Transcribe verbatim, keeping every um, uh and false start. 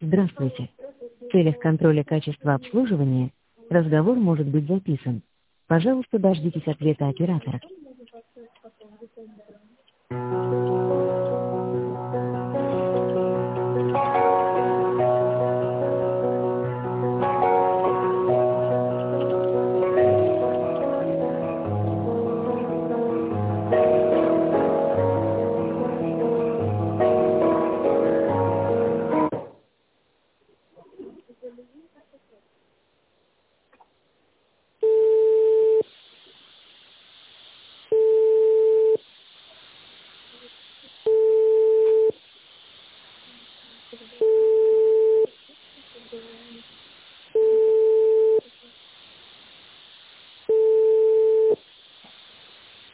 Здравствуйте. В целях контроля качества обслуживания разговор может быть записан. Пожалуйста, дождитесь ответа оператора.